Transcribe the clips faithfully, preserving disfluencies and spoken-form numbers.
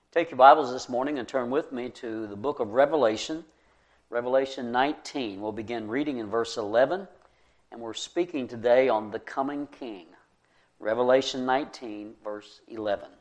Take your Bibles this morning and turn with me to the book of Revelation, Revelation nineteen. We'll begin reading in verse eleven, and we're speaking today on the coming King. Revelation nineteen, verse eleven.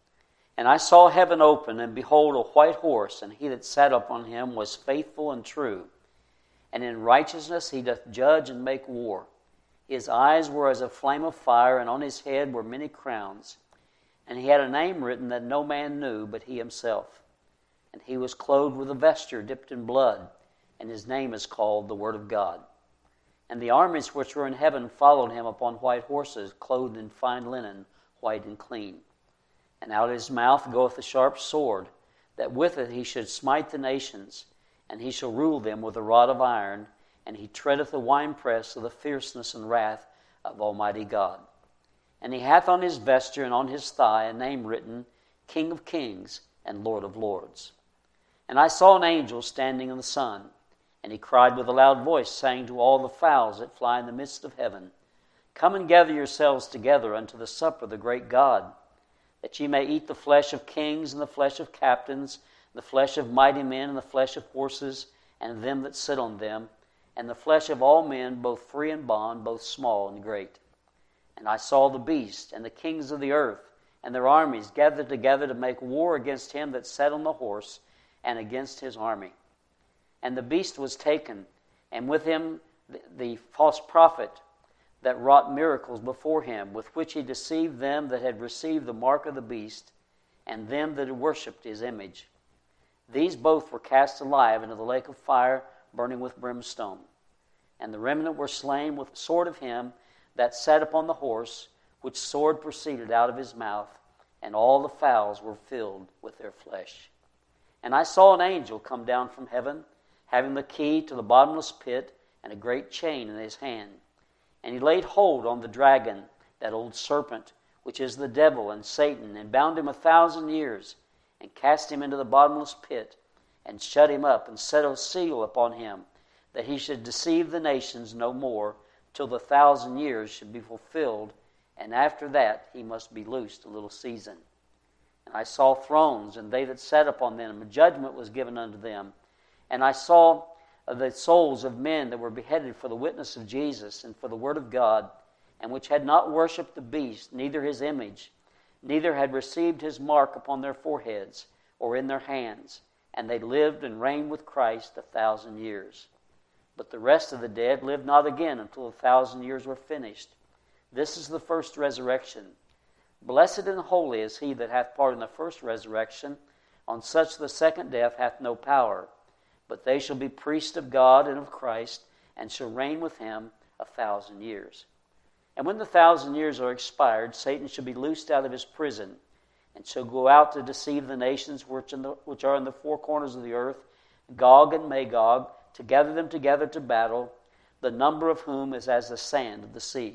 And I saw heaven open, and behold, a white horse, and he that sat upon him was faithful and true. And in righteousness he doth judge and make war. His eyes were as a flame of fire, and on his head were many crowns. And he had a name written that no man knew but he himself. And he was clothed with a vesture dipped in blood, and his name is called the Word of God. And the armies which were in heaven followed him upon white horses, clothed in fine linen, white and clean. And out of his mouth goeth a sharp sword, that with it he should smite the nations, and he shall rule them with a rod of iron, and he treadeth the winepress of the fierceness and wrath of Almighty God. And he hath on his vesture and on his thigh a name written, King of Kings and Lord of Lords. And I saw an angel standing in the sun, and he cried with a loud voice, saying to all the fowls that fly in the midst of heaven, Come and gather yourselves together unto the supper of the great God, that ye may eat the flesh of kings and the flesh of captains, the flesh of mighty men and the flesh of horses and them that sit on them, and the flesh of all men, both free and bond, both small and great. And I saw the beast and the kings of the earth and their armies gathered together to make war against him that sat on the horse and against his army. And the beast was taken, and with him the, the false prophet that wrought miracles before him, with which he deceived them that had received the mark of the beast, and them that had worshipped his image. These both were cast alive into the lake of fire, burning with brimstone. And the remnant were slain with the sword of him that sat upon the horse, which sword proceeded out of his mouth, and all the fowls were filled with their flesh. And I saw an angel come down from heaven, having the key to the bottomless pit, and a great chain in his hand. And he laid hold on the dragon, that old serpent, which is the devil and Satan, and bound him a thousand years, and cast him into the bottomless pit, and shut him up, and set a seal upon him, that he should deceive the nations no more, till the thousand years should be fulfilled, and after that he must be loosed a little season. And I saw thrones, and they that sat upon them, and judgment was given unto them. And I saw the souls of men that were beheaded for the witness of Jesus, and for the word of God, and which had not worshipped the beast, neither his image, neither had received his mark upon their foreheads, or in their hands. And they lived and reigned with Christ a thousand years. But the rest of the dead lived not again until the thousand years were finished. This is the first resurrection. Blessed and holy is he that hath part in the first resurrection. On such the second death hath no power. But they shall be priests of God and of Christ, and shall reign with him a thousand years. And when the thousand years are expired, Satan shall be loosed out of his prison, and shall go out to deceive the nations which, in the, which are in the four corners of the earth, Gog and Magog, to gather them together to battle, the number of whom is as the sand of the sea.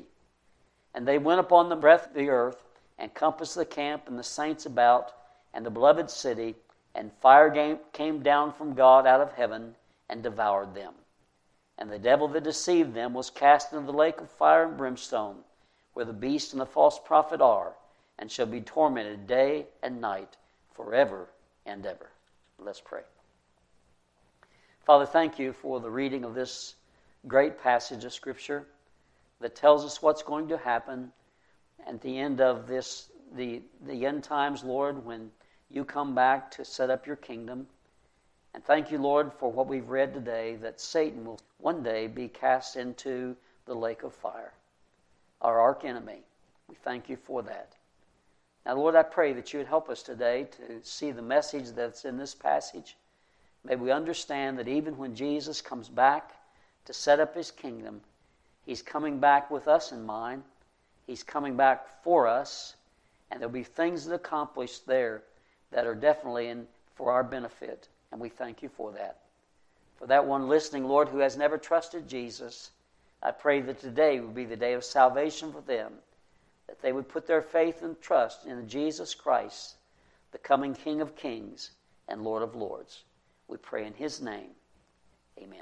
And they went upon the breadth of the earth, and compassed the camp and the saints about, and the beloved city, and fire came down from God out of heaven, and devoured them. And the devil that deceived them was cast into the lake of fire and brimstone, where the beast and the false prophet are, and shall be tormented day and night forever and ever. Let's pray. Father, thank you for the reading of this great passage of Scripture that tells us what's going to happen at the end of this, the, the end times, Lord, when you come back to set up your kingdom. And thank you, Lord, for what we've read today, that Satan will one day be cast into the lake of fire, our arch enemy. We thank you for that. Now, Lord, I pray that you would help us today to see the message that's in this passage. May we understand that even when Jesus comes back to set up his kingdom, he's coming back with us in mind. He's coming back for us, and there'll be things that accomplished there that are definitely in for our benefit, and we thank you for that. For that one listening, Lord, who has never trusted Jesus, I pray that today would be the day of salvation for them, that they would put their faith and trust in Jesus Christ, the coming King of Kings and Lord of Lords. We pray in his name. Amen.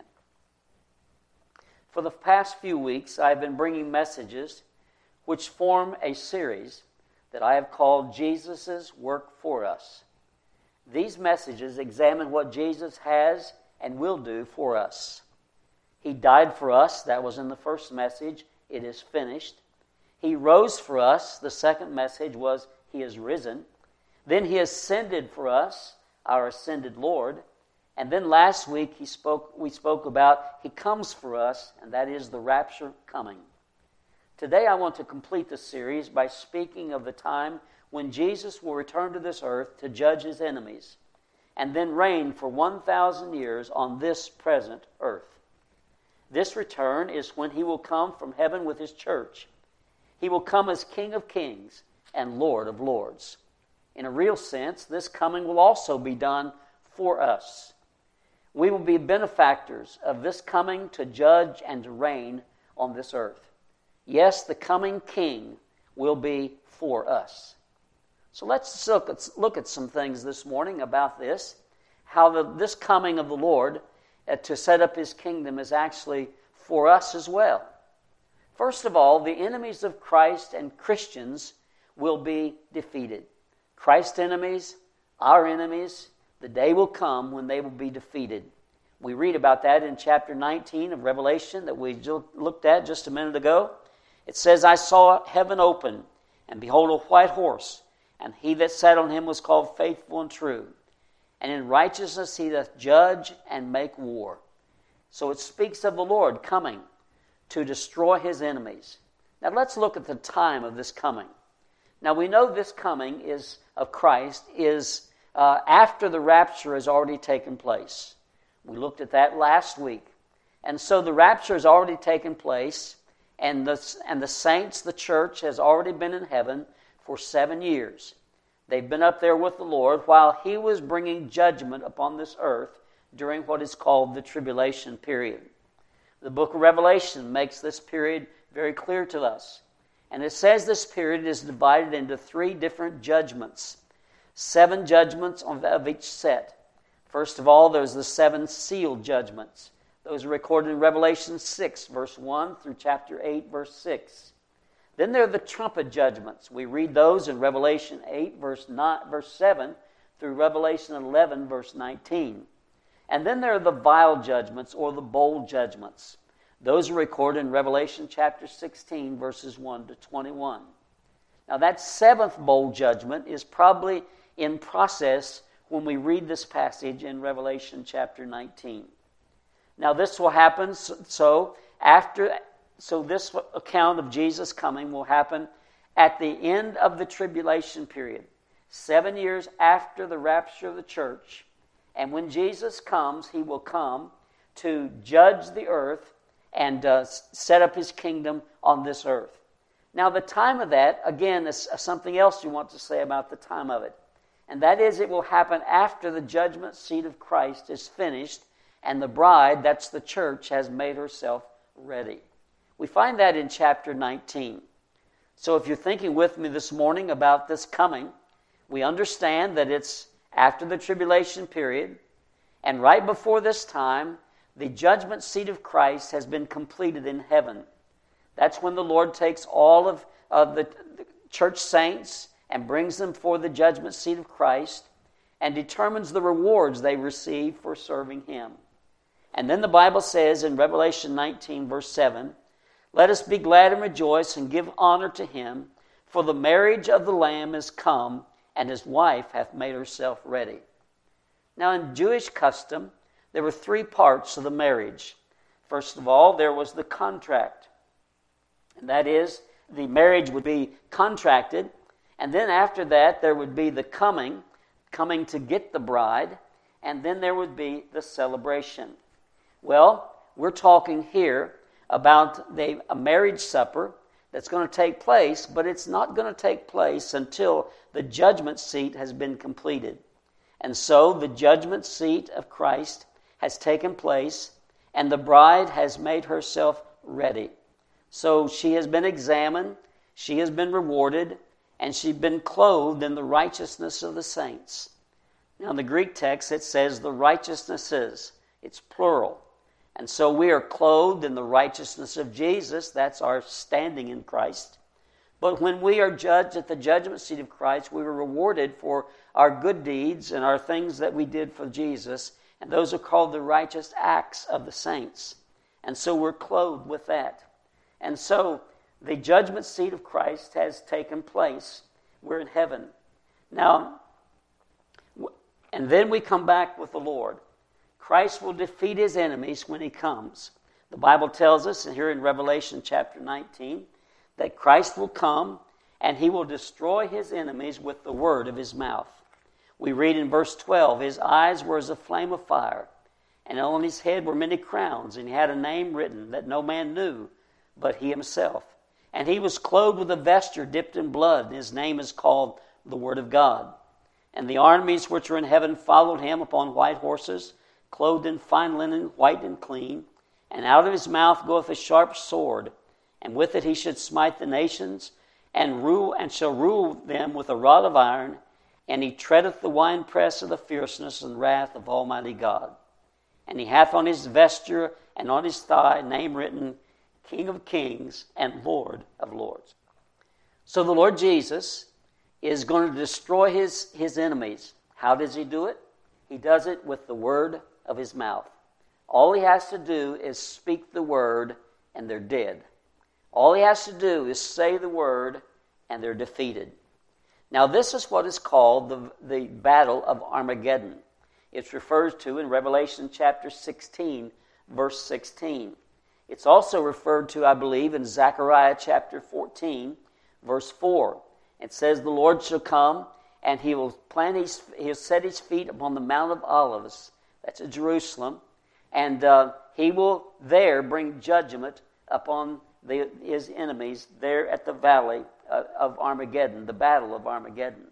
For the past few weeks, I've been bringing messages which form a series that I have called Jesus' Work for Us. These messages examine what Jesus has and will do for us. He died for us. That was in the first message. It is finished. He rose for us. The second message was He is risen. Then He ascended for us, our ascended Lord. And then last week he spoke. we spoke about He comes for us, and that is the rapture coming. Today I want to complete the series by speaking of the time when Jesus will return to this earth to judge His enemies and then reign for one thousand years on this present earth. This return is when He will come from heaven with His church. He will come as King of kings and Lord of lords. In a real sense, this coming will also be done for us. We will be benefactors of this coming to judge and to reign on this earth. Yes, the coming King will be for us. So let's look at, look at some things this morning about this, how the, this coming of the Lord uh, to set up His kingdom is actually for us as well. First of all, the enemies of Christ and Christians will be defeated. Christ's enemies, our enemies, the day will come when they will be defeated. We read about that in chapter nineteen of Revelation that we looked at just a minute ago. It says, I saw heaven open, and behold a white horse, and he that sat on him was called Faithful and True. And in righteousness he doth judge and make war. So it speaks of the Lord coming to destroy His enemies. Now let's look at the time of this coming. Now we know this coming is of Christ is uh, after the rapture has already taken place. We looked at that last week. And so the rapture has already taken place, and the, and the saints, the church, has already been in heaven for seven years. They've been up there with the Lord while He was bringing judgment upon this earth during what is called the tribulation period. The book of Revelation makes this period very clear to us. And it says this period is divided into three different judgments. Seven judgments of each set. First of all, there's the seven seal judgments. Those are recorded in Revelation six, verse one through chapter eight, verse six. Then there are the trumpet judgments. We read those in Revelation eight, verse nine, verse seven, through Revelation eleven, verse nineteen. And then there are the vial judgments, or the bowl judgments. Those are recorded in Revelation chapter sixteen, verses one to twenty-one. Now that seventh bowl judgment is probably in process when we read this passage in Revelation chapter nineteen. Now this will happen, so after... So this account of Jesus coming will happen at the end of the tribulation period, seven years after the rapture of the church. And when Jesus comes, He will come to judge the earth and uh, set up His kingdom on this earth. Now the time of that, again, is something else you want to say about the time of it. And that is, it will happen after the judgment seat of Christ is finished and the bride, that's the church, has made herself ready. We find that in chapter nineteen. So if you're thinking with me this morning about this coming, we understand that it's after the tribulation period, and right before this time, the judgment seat of Christ has been completed in heaven. That's when the Lord takes all of, of the, the church saints and brings them for the judgment seat of Christ and determines the rewards they receive for serving Him. And then the Bible says in Revelation nineteen, verse seven, let us be glad and rejoice and give honor to Him, for the marriage of the Lamb is come, and His wife hath made herself ready. Now in Jewish custom, there were three parts of the marriage. First of all, there was the contract. And that is, the marriage would be contracted, and then after that, there would be the coming, coming to get the bride, and then there would be the celebration. Well, we're talking here about the, a marriage supper that's going to take place, but it's not going to take place until the judgment seat has been completed. And so the judgment seat of Christ has taken place, and the bride has made herself ready. So she has been examined, she has been rewarded, and she's been clothed in the righteousness of the saints. Now in the Greek text it says the righteousnesses, it's plural. And so we are clothed in the righteousness of Jesus. That's our standing in Christ. But when we are judged at the judgment seat of Christ, we were rewarded for our good deeds and our things that we did for Jesus. And those are called the righteous acts of the saints. And so we're clothed with that. And so the judgment seat of Christ has taken place. We're in heaven. Now, and then we come back with the Lord. Christ will defeat his enemies when he comes. The Bible tells us here in Revelation chapter nineteen that Christ will come and he will destroy his enemies with the word of his mouth. We read in verse twelve, his eyes were as a flame of fire, and on his head were many crowns, and he had a name written that no man knew but he himself. And he was clothed with a vesture dipped in blood, and his name is called the Word of God. And the armies which were in heaven followed him upon white horses, clothed in fine linen, white and clean. And out of his mouth goeth a sharp sword, and with it he should smite the nations, and rule and shall rule them with a rod of iron, and he treadeth the winepress of the fierceness and wrath of Almighty God. And he hath on his vesture and on his thigh a name written, King of Kings and Lord of Lords. So the Lord Jesus is going to destroy his, his enemies. How does he do it? He does it with the word of his mouth. All he has to do is speak the word and they're dead. All he has to do is say the word and they're defeated. Now this is what is called the, the Battle of Armageddon. It's referred to in Revelation chapter sixteen, verse sixteen. It's also referred to, I believe, in Zechariah chapter fourteen, verse four. It says, the Lord shall come, and he will plant his, he'll set his feet upon the Mount of Olives, that's at Jerusalem, and uh, he will there bring judgment upon the, his enemies there at the valley uh, of Armageddon, the battle of Armageddon.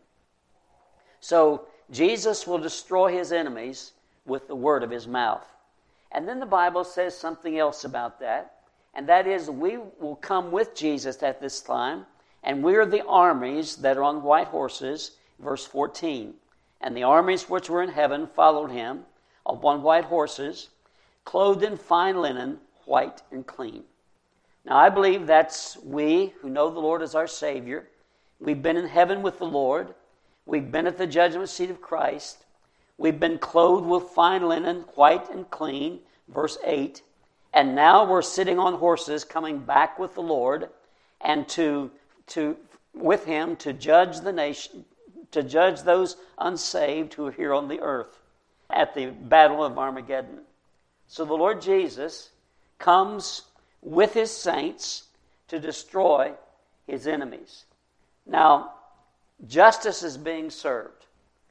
So Jesus will destroy his enemies with the word of his mouth. And then the Bible says something else about that, and that is we will come with Jesus at this time, and we are the armies that are on white horses, verse fourteen. And the armies which were in heaven followed him upon white horses, clothed in fine linen, white and clean. Now I believe that's we who know the Lord as our Savior. We've been in heaven with the Lord. We've been at the judgment seat of Christ. We've been clothed with fine linen, white and clean, verse eight. And now we're sitting on horses coming back with the Lord and to, to with him to judge the nation, to judge those unsaved who are here on the earth at the battle of Armageddon. So the Lord Jesus comes with his saints to destroy his enemies. Now, justice is being served.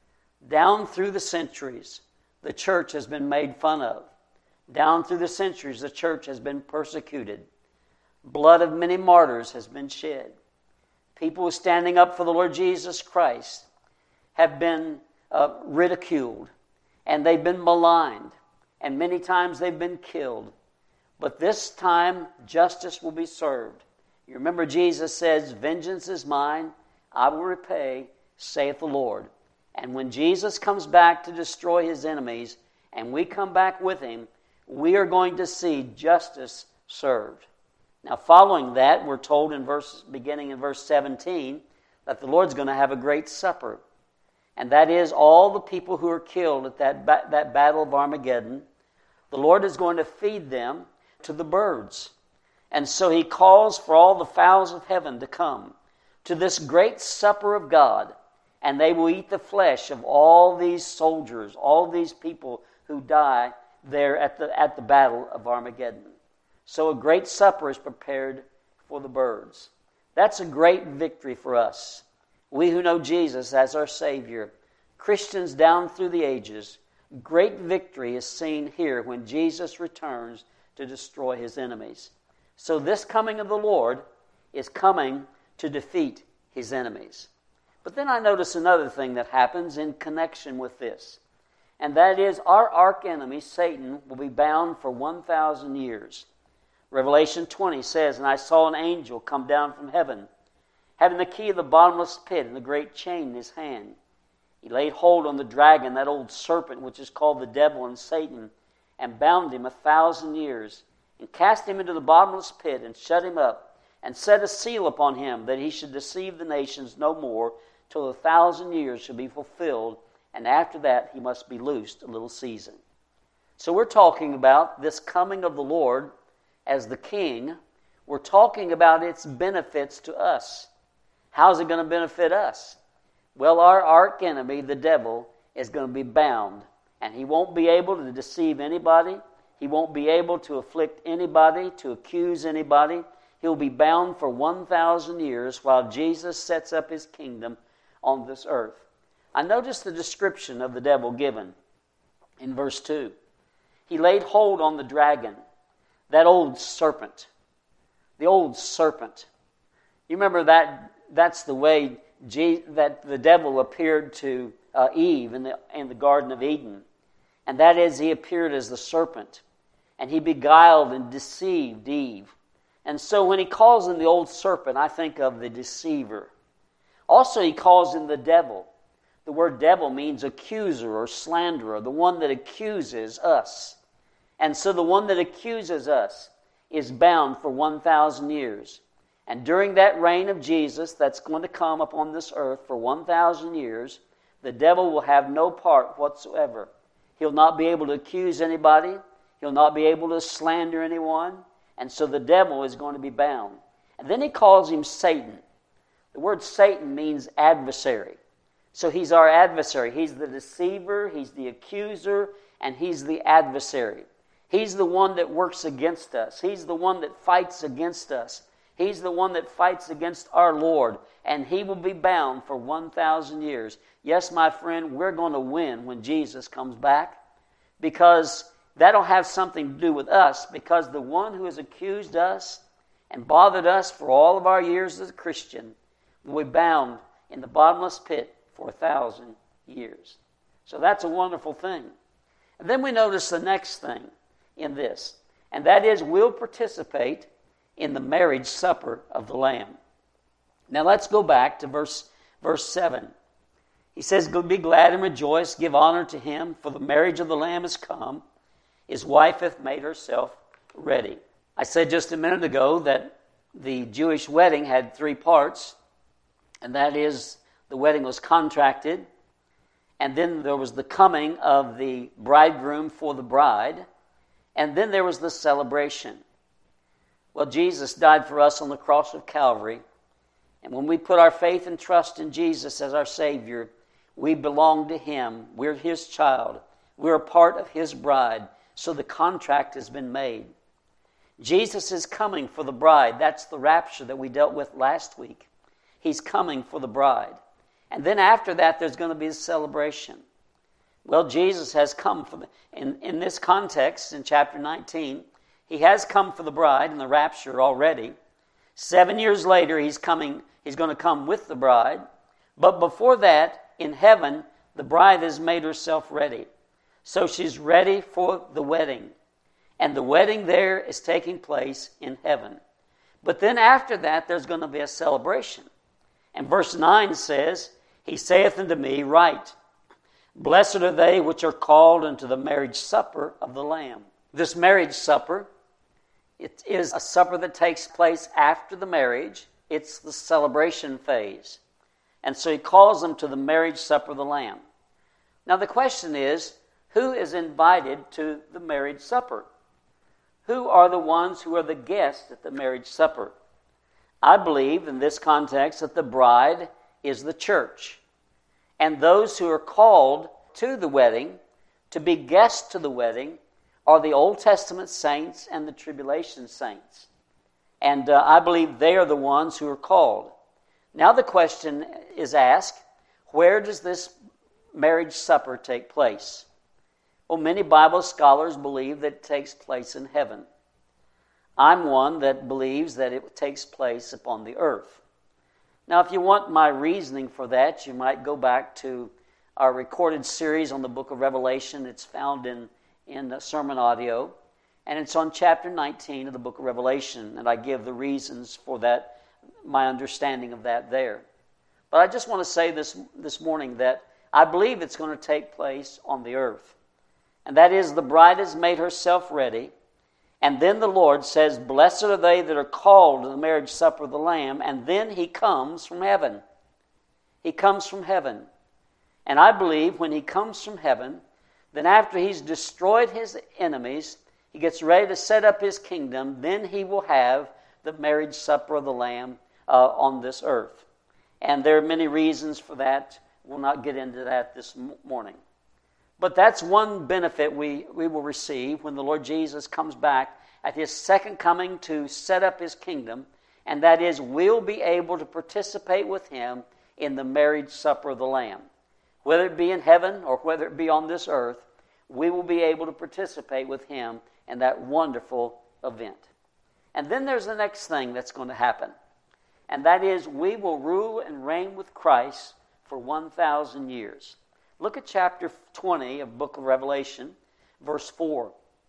Down through the centuries, the church has been made fun of. Down through the centuries, the church has been persecuted. Blood of many martyrs has been shed. People standing up for the Lord Jesus Christ have been uh, ridiculed, and they've been maligned, and many times they've been killed. But this time, justice will be served. You remember Jesus says, vengeance is mine, I will repay, saith the Lord. And when Jesus comes back to destroy his enemies, and we come back with him, we are going to see justice served. Now, following that, we're told in verse, beginning in verse seventeen, that the Lord's going to have a great supper. And that is all the people who are killed at that, ba- that battle of Armageddon. The Lord is going to feed them to the birds. And so he calls for all the fowls of heaven to come to this great supper of God. And they will eat the flesh of all these soldiers, all these people who die there at the, at the battle of Armageddon. So a great supper is prepared for the birds. That's a great victory for us. We who know Jesus as our Savior, Christians down through the ages, great victory is seen here when Jesus returns to destroy his enemies. So this coming of the Lord is coming to defeat his enemies. But then I notice another thing that happens in connection with this. And that is our arch enemy, Satan, will be bound for one thousand years. Revelation twenty says, and I saw an angel come down from heaven, having the key of the bottomless pit and the great chain in his hand. He laid hold on the dragon, that old serpent which is called the devil and Satan, and bound him a thousand years, and cast him into the bottomless pit, and shut him up, and set a seal upon him, that he should deceive the nations no more, till a thousand years should be fulfilled, and after that he must be loosed a little season. So we're talking about this coming of the Lord as the King. We're talking about its benefits to us. How's it going to benefit us? Well, our arch enemy, the devil, is going to be bound, and he won't be able to deceive anybody. He won't be able to afflict anybody, to accuse anybody. He'll be bound for one thousand years while Jesus sets up his kingdom on this earth. I noticed the description of the devil given in verse two. He laid hold on the dragon, that old serpent. The old serpent. You remember that that's the way Je- that the devil appeared to uh, Eve in the, in the Garden of Eden. And that is, he appeared as the serpent. And he beguiled and deceived Eve. And so when he calls him the old serpent, I think of the deceiver. Also, he calls him the devil. The word devil means accuser or slanderer, the one that accuses us. And so the one that accuses us is bound for one thousand years. And during that reign of Jesus that's going to come upon this earth for one thousand years, the devil will have no part whatsoever. He'll not be able to accuse anybody. He'll not be able to slander anyone. And so the devil is going to be bound. And then he calls him Satan. The word Satan means adversary. So he's our adversary. He's the deceiver, he's the accuser, and he's the adversary. He's the one that works against us. He's the one that fights against us. He's the one that fights against our Lord. And he will be bound for one thousand years. Yes, my friend, we're going to win when Jesus comes back, because that'll have something to do with us, because the one who has accused us and bothered us for all of our years as a Christian will be bound in the bottomless pit for a thousand years. So that's a wonderful thing. And then we notice the next thing in this, and that is we'll participate in the marriage supper of the Lamb. Now let's go back to verse, verse seven. He says, "Be glad and rejoice, give honor to him, for the marriage of the Lamb is come. His wife hath made herself ready." I said just a minute ago that the Jewish wedding had three parts, and that is the wedding was contracted, and then there was the coming of the bridegroom for the bride, and then there was the celebration. Well, Jesus died for us on the cross of Calvary, and when we put our faith and trust in Jesus as our Savior, we belong to him. We're his child. We're a part of his bride. So the contract has been made. Jesus is coming for the bride. That's the rapture that we dealt with last week. He's coming for the bride. And then after that, there's going to be a celebration. Well, Jesus has come for the, in, in this context, in chapter nineteen, he has come for the bride in the rapture already. Seven years later, he's coming. He's going to come with the bride. But before that, in heaven, the bride has made herself ready. So she's ready for the wedding. And the wedding there is taking place in heaven. But then after that, there's going to be a celebration. And verse nine says, "He saith unto me, Write, blessed are they which are called unto the marriage supper of the Lamb." This marriage supper, it is a supper that takes place after the marriage. It's the celebration phase. And so he calls them to the marriage supper of the Lamb. Now the question is, who is invited to the marriage supper? Who are the ones who are the guests at the marriage supper? I believe in this context that the bride is the church. And those who are called to the wedding, to be guests to the wedding, are the Old Testament saints and the tribulation saints. And uh, I believe they are the ones who are called. Now the question is asked, where does this marriage supper take place? Well, many Bible scholars believe that it takes place in heaven. I'm one that believes that it takes place upon the earth. Now, if you want my reasoning for that, you might go back to our recorded series on the book of Revelation. It's found in, in the sermon audio, and it's on chapter nineteen of the book of Revelation, and I give the reasons for that, my understanding of that there. But I just want to say this, this morning that I believe it's going to take place on the earth. And that is, the bride has made herself ready, And then the Lord says, blessed are they that are called to the marriage supper of the Lamb. And then he comes from heaven. He comes from heaven. And I believe when he comes from heaven, then after he's destroyed his enemies, he gets ready to set up his kingdom, then he will have the marriage supper of the Lamb uh, on this earth. And there are many reasons for that. We'll not get into that this morning. But that's one benefit we, we will receive when the Lord Jesus comes back at his second coming to set up his kingdom, and that is we'll be able to participate with him in the marriage supper of the Lamb. Whether it be in heaven or whether it be on this earth, we will be able to participate with him in that wonderful event. And then there's the next thing that's going to happen, and that is we will rule and reign with Christ for one thousand years. Look at chapter twenty of the book of Revelation, verse four.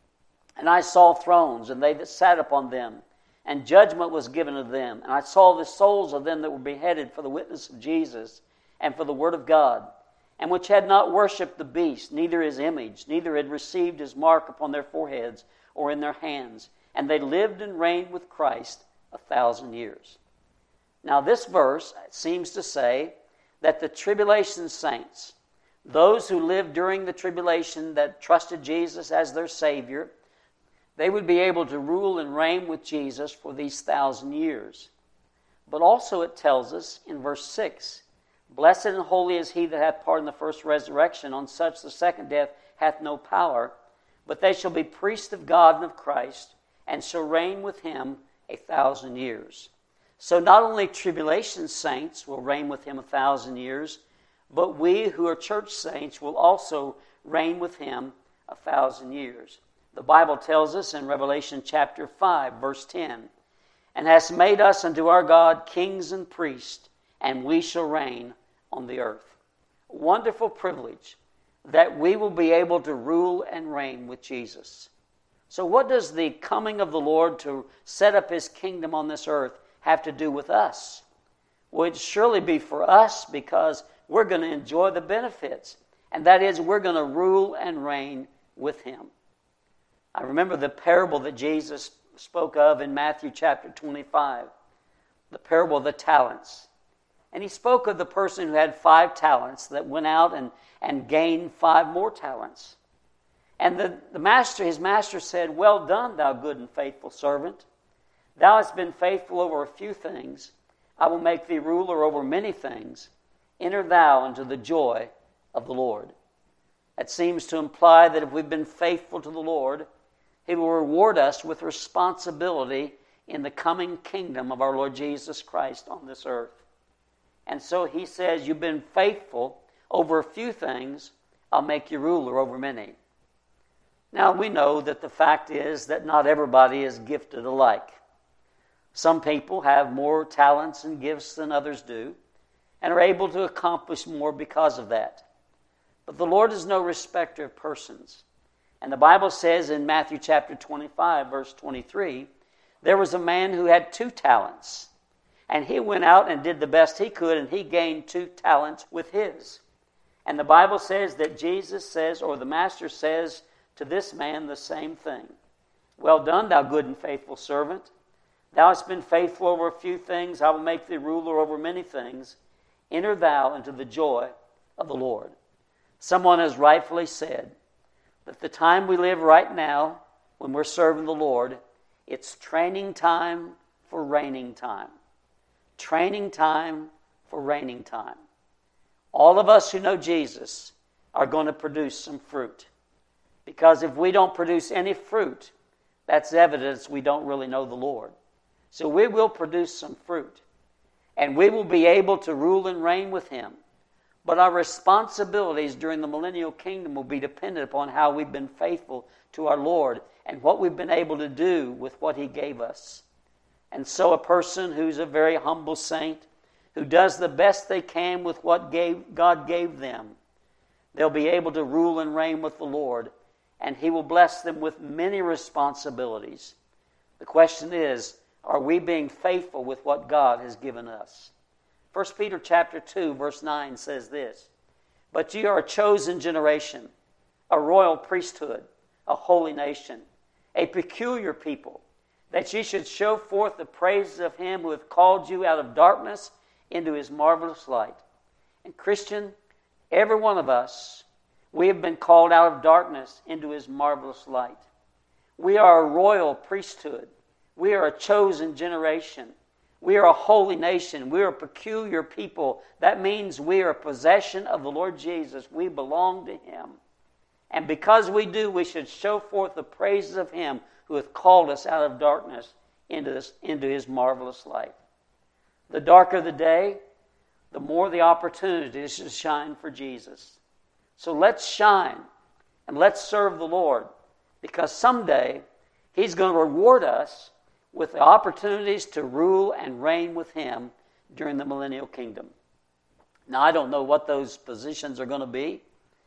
And I saw thrones, and they that sat upon them, and judgment was given to them. And I saw the souls of them that were beheaded for the witness of Jesus and for the word of God, and which had not worshipped the beast, neither his image, neither had received his mark upon their foreheads or in their hands. And they lived and reigned with Christ a thousand years. Now this verse seems to say that the tribulation saints, those who lived during the tribulation that trusted Jesus as their Savior, they would be able to rule and reign with Jesus for these thousand years. But also it tells us in verse six, blessed and holy is he that hath part in the first resurrection. On such the second death hath no power, but they shall be priests of God and of Christ, and shall reign with him a thousand years. So not only tribulation saints will reign with him a thousand years, but we who are church saints will also reign with him a thousand years. The Bible tells us in Revelation chapter five, verse ten, and hast made us unto our God kings and priests, and we shall reign on the earth. Wonderful privilege that we will be able to rule and reign with Jesus. So what does the coming of the Lord to set up his kingdom on this earth have to do with us? Well, it'd surely be for us because we're going to enjoy the benefits. And that is, we're going to rule and reign with him. I remember the parable that Jesus spoke of in Matthew chapter twenty-five, the parable of the talents. And he spoke of the person who had five talents that went out and, and gained five more talents. And the, the master, his master said, well done, thou good and faithful servant. Thou hast been faithful over a few things. I will make thee ruler over many things. Enter thou into the joy of the Lord. That seems to imply that if we've been faithful to the Lord, he will reward us with responsibility in the coming kingdom of our Lord Jesus Christ on this earth. And so he says, you've been faithful over a few things, I'll make you ruler over many. Now we know that the fact is that not everybody is gifted alike. Some people have more talents and gifts than others do, and are able to accomplish more because of that. But the Lord is no respecter of persons. And the Bible says in Matthew chapter twenty-five, verse twenty-three, there was a man who had two talents. And he went out and did the best he could, and he gained two talents with his. And the Bible says that Jesus says, or the Master says to this man the same thing. Well done, thou good and faithful servant. Thou hast been faithful over a few things. I will make thee ruler over many things. Enter thou into the joy of the Lord. Someone has rightfully said that the time we live right now, when we're serving the Lord, it's training time for reigning time. Training time for reigning time. All of us who know Jesus are going to produce some fruit. Because if we don't produce any fruit, that's evidence we don't really know the Lord. So we will produce some fruit. And we will be able to rule and reign with him. But our responsibilities during the millennial kingdom will be dependent upon how we've been faithful to our Lord and what we've been able to do with what he gave us. And so a person who's a very humble saint, who does the best they can with what gave, God gave them, they'll be able to rule and reign with the Lord, and he will bless them with many responsibilities. The question is, are we being faithful with what God has given us? First Peter chapter two, verse nine says this, but ye are a chosen generation, a royal priesthood, a holy nation, a peculiar people, that ye should show forth the praises of him who hath called you out of darkness into his marvelous light. And Christian, every one of us, we have been called out of darkness into his marvelous light. We are a royal priesthood. We are a chosen generation. We are a holy nation. We are a peculiar people. That means we are a possession of the Lord Jesus. We belong to him. And because we do, we should show forth the praises of him who hath called us out of darkness into, this, into his marvelous light. The darker the day, the more the opportunities to shine for Jesus. So let's shine and let's serve the Lord, because someday he's going to reward us with the opportunities to rule and reign with him during the millennial kingdom. Now, I don't know what those positions are going to be.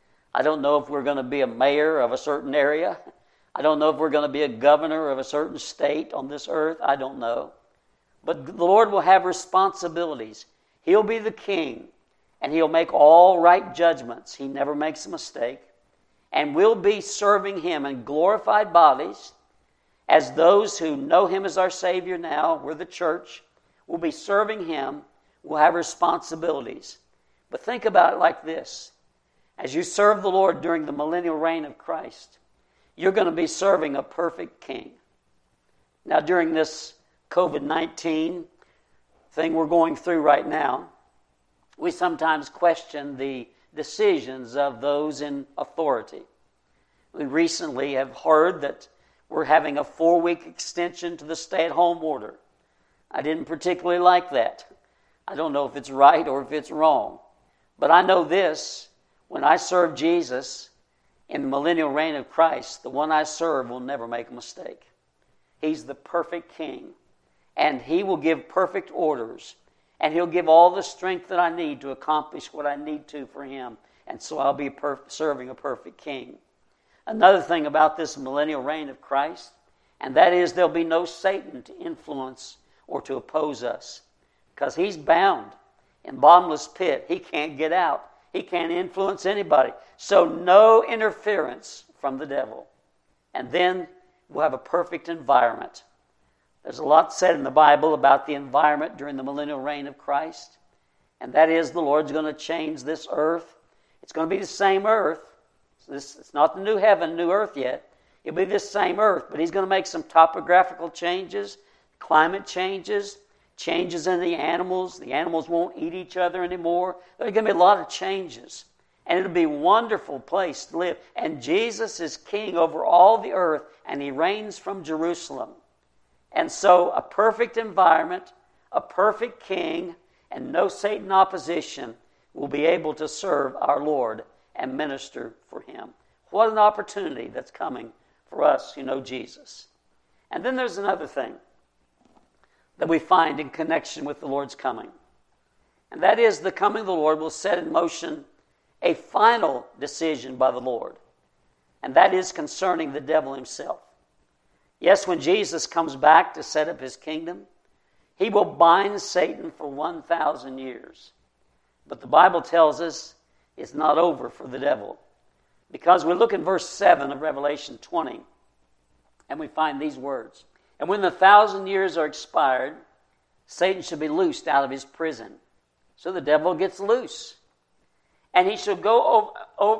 I don't know if we're going to be a mayor of a certain area. I don't know if we're going to be a governor of a certain state on this earth. I don't know. But the Lord will have responsibilities. He'll be the king, and he'll make all right judgments. He never makes a mistake. And we'll be serving him in glorified bodies as those who know him as our Savior now. We're the church. We'll be serving him. We'll have responsibilities. But think about it like this. As you serve the Lord during the millennial reign of Christ, you're going to be serving a perfect king. Now, during this covid nineteen thing we're going through right now, we sometimes question the decisions of those in authority. We recently have heard that we're having a four-week extension to the stay-at-home order. I didn't particularly like that. I don't know if it's right or if it's wrong. But I know this: when I serve Jesus in the millennial reign of Christ, the one I serve will never make a mistake. He's the perfect king, and he will give perfect orders, and he'll give all the strength that I need to accomplish what I need to for him, and so I'll be perf- serving a perfect king. Another thing about this millennial reign of Christ, and that is there'll be no Satan to influence or to oppose us, because he's bound in bottomless pit. He can't get out. He can't influence anybody. So no interference from the devil. And then we'll have a perfect environment. There's a lot said in the Bible about the environment during the millennial reign of Christ. And that is, the Lord's going to change this earth. It's going to be the same earth. This, it's not the new heaven, new earth yet. It'll be this same earth. But he's going to make some topographical changes, climate changes, changes in the animals. The animals won't eat each other anymore. There's going to be a lot of changes. And it'll be a wonderful place to live. And Jesus is king over all the earth, and he reigns from Jerusalem. And so a perfect environment, a perfect king, and no Satan opposition will be able to serve our Lord and minister for him. What an opportunity that's coming for us who know Jesus. And then there's another thing that we find in connection with the Lord's coming. And that is, the coming of the Lord will set in motion a final decision by the Lord. And that is concerning the devil himself. Yes, when Jesus comes back to set up his kingdom, he will bind Satan for one thousand years. But the Bible tells us it's not over for the devil. Because we look in verse seven of Revelation twenty, and we find these words. And when the thousand years are expired, Satan shall be loosed out of his prison. So the devil gets loose. And he shall go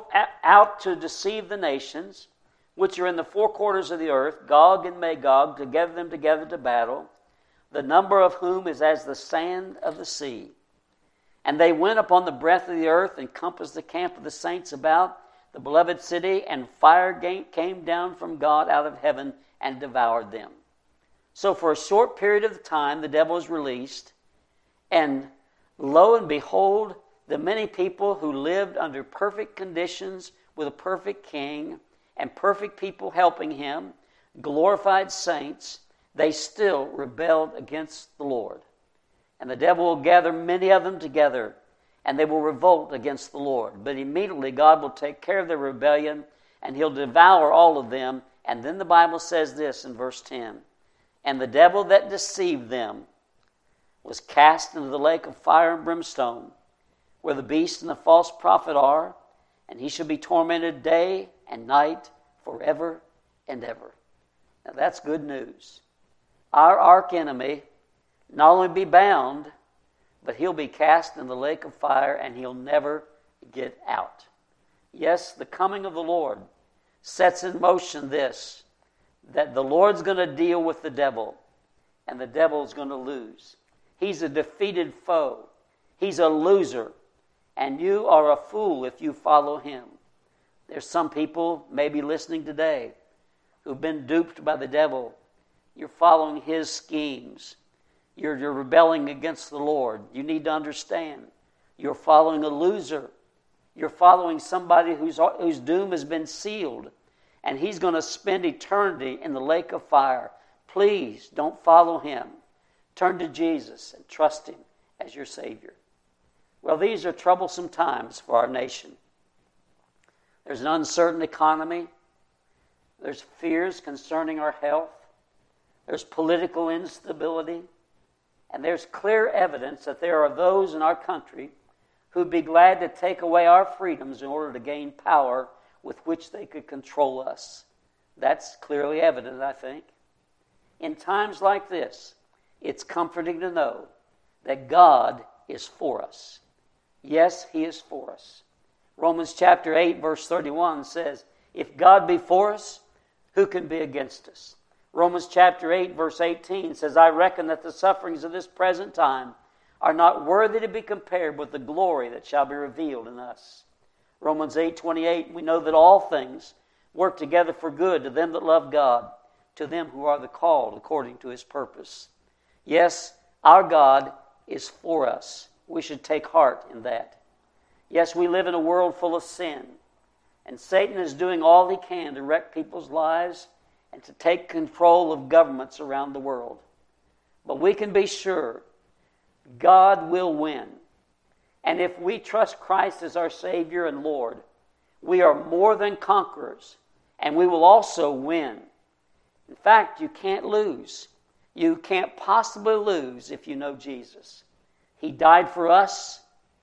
out to deceive the nations, which are in the four quarters of the earth, Gog and Magog, to gather them together to battle, the number of whom is as the sand of the sea. And they went upon the breadth of the earth, and compassed the camp of the saints about the beloved city, and fire came down from God out of heaven and devoured them. So for a short period of time, the devil is released, and lo and behold, the many people who lived under perfect conditions with a perfect king and perfect people helping him, glorified saints, they still rebelled against the Lord. And the devil will gather many of them together, and they will revolt against the Lord. But immediately God will take care of their rebellion, and he'll devour all of them. And then the Bible says this in verse ten. And the devil that deceived them was cast into the lake of fire and brimstone, where the beast and the false prophet are, and he shall be tormented day and night forever and ever. Now that's good news. Our arch enemy not only be bound, but he'll be cast in the lake of fire and he'll never get out. Yes, the coming of the Lord sets in motion this, that the Lord's going to deal with the devil and the devil's going to lose. He's a defeated foe. He's a loser. And you are a fool if you follow him. There's some people maybe listening today who've been duped by the devil. You're following his schemes. You're, you're rebelling against the Lord. You need to understand. You're following a loser. You're following somebody whose, whose doom has been sealed. And he's going to spend eternity in the lake of fire. Please don't follow him. Turn to Jesus and trust him as your Savior. Well, these are troublesome times for our nation. There's an uncertain economy. There's fears concerning our health. There's political instability. And there's clear evidence that there are those in our country who'd be glad to take away our freedoms in order to gain power with which they could control us. That's clearly evident, I think. In times like this, it's comforting to know that God is for us. Yes, he is for us. Romans chapter eight, verse thirty-one says, if God be for us, who can be against us? Romans chapter eight, verse eighteen says, I reckon that the sufferings of this present time are not worthy to be compared with the glory that shall be revealed in us. Romans eight twenty-eight, we know that all things work together for good to them that love God, to them who are the called according to his purpose. Yes, our God is for us. We should take heart in that. Yes, we live in a world full of sin, and Satan is doing all he can to wreck people's lives and to take control of governments around the world. But we can be sure God will win. And if we trust Christ as our Savior and Lord, we are more than conquerors, and we will also win. In fact, you can't lose. You can't possibly lose if you know Jesus. He died for us.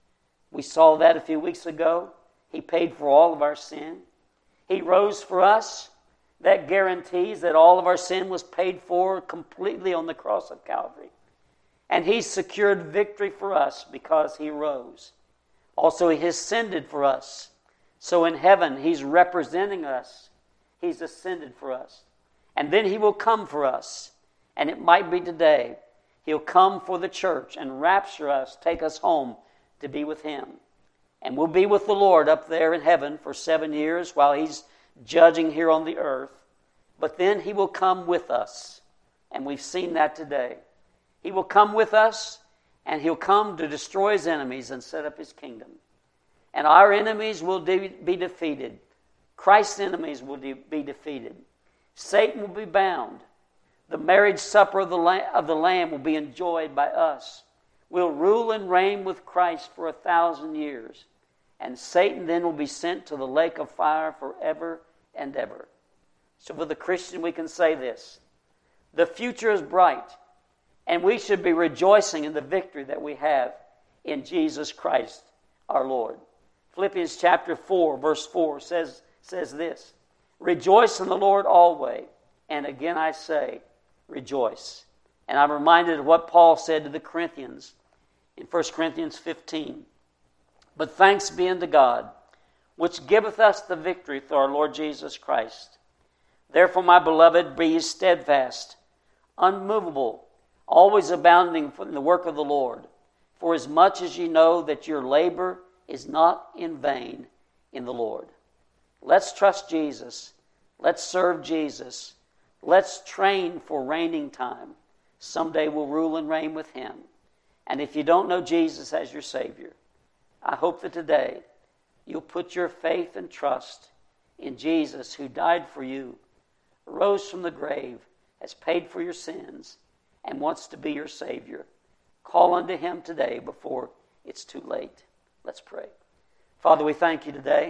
We saw that a few weeks ago. He paid for all of our sin. He rose for us. That guarantees that all of our sin was paid for completely on the cross of Calvary. And he secured victory for us because he rose. Also, he ascended for us. So in heaven, he's representing us. He's ascended for us. And then he will come for us. And it might be today. He'll come for the church and rapture us, take us home to be with him. And we'll be with the Lord up there in heaven for seven years while he's judging here on the earth. But then he will come with us. And we've seen that today. He will come with us, and he'll come to destroy his enemies and set up his kingdom. And our enemies will de- be defeated. Christ's enemies will de- be defeated. Satan will be bound. The marriage supper of the, Lamb, of the Lamb will be enjoyed by us. We'll rule and reign with Christ for a thousand years. And Satan then will be sent to the lake of fire forever and ever. So for the Christian, we can say this. The future is bright. And we should be rejoicing in the victory that we have in Jesus Christ, our Lord. Philippians chapter four, verse four says, says this. Rejoice in the Lord always. And again I say, rejoice. And I'm reminded of what Paul said to the Corinthians in First Corinthians fifteen. But thanks be unto God, which giveth us the victory through our Lord Jesus Christ. Therefore, my beloved, be ye steadfast, unmovable, always abounding in the work of the Lord, for as much as ye know that your labor is not in vain in the Lord. Let's trust Jesus. Let's serve Jesus. Let's train for reigning time. Someday we'll rule and reign with him. And if you don't know Jesus as your Savior, I hope that today you'll put your faith and trust in Jesus, who died for you, rose from the grave, has paid for your sins, and wants to be your Savior. Call unto him today before it's too late. Let's pray. Father, we thank you today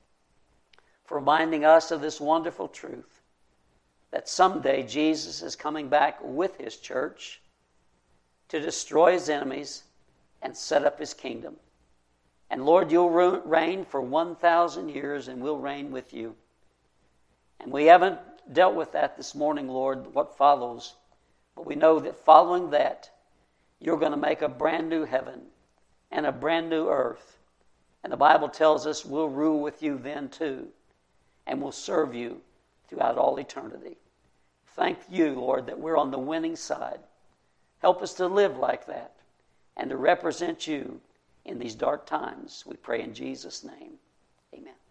for reminding us of this wonderful truth that someday Jesus is coming back with his church to destroy his enemies and set up his kingdom. And Lord, you'll reign for one thousand years, and we'll reign with you. And we haven't dealt with that this morning, Lord, what follows. But we know that following that, you're going to make a brand new heaven and a brand new earth. And the Bible tells us we'll rule with you then too. And we'll serve you throughout all eternity. Thank you, Lord, that we're on the winning side. Help us to live like that and to represent you in these dark times. We pray in Jesus' name. Amen.